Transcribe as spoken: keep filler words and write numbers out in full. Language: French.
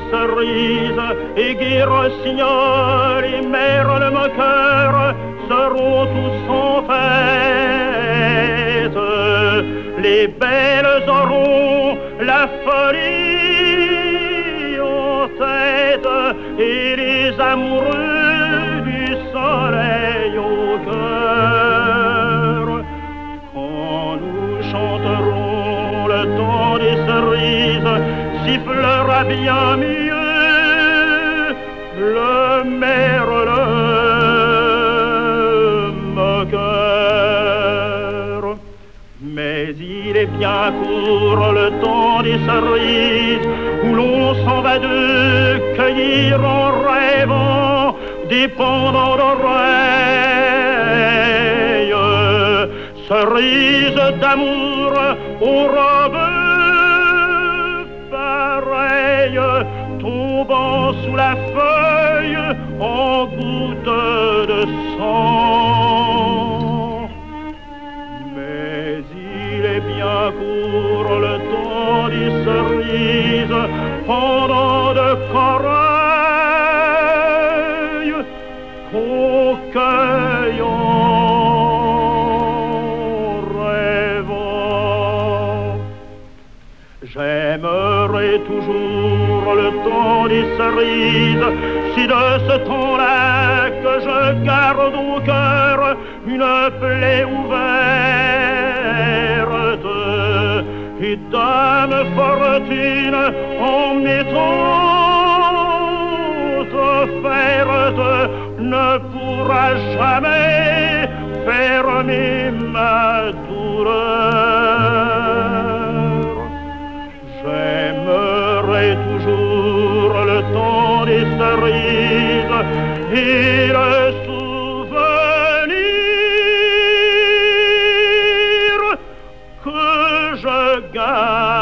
cerises et Guy Rossignol et Merle Moqueur seront tous en fête. Les belles auront la folie en tête et les amoureux du soleil au cœur. Quand nous chanterons le temps des cerises, sifflera bien mieux le merle moqueur. Mais il est bien court le temps des cerises où l'on s'en va de cueillir en rêvant des pendants d'oreilles, cerises d'amour aux robes pareilles, tombant sous la feuille en gouttes de sang. Mais il est bien court le temps des cerises, pendant de corail qu'on cueille en rêvant. J'aimerais toujours le temps des cerises, si de ce temps-là que je garde au cœur une plaie ouverte, et dame fortune en mettant offerte ne pourra jamais fermer ma douleur. J'aimerais toujours le temps des cerises et le souvenir que je garde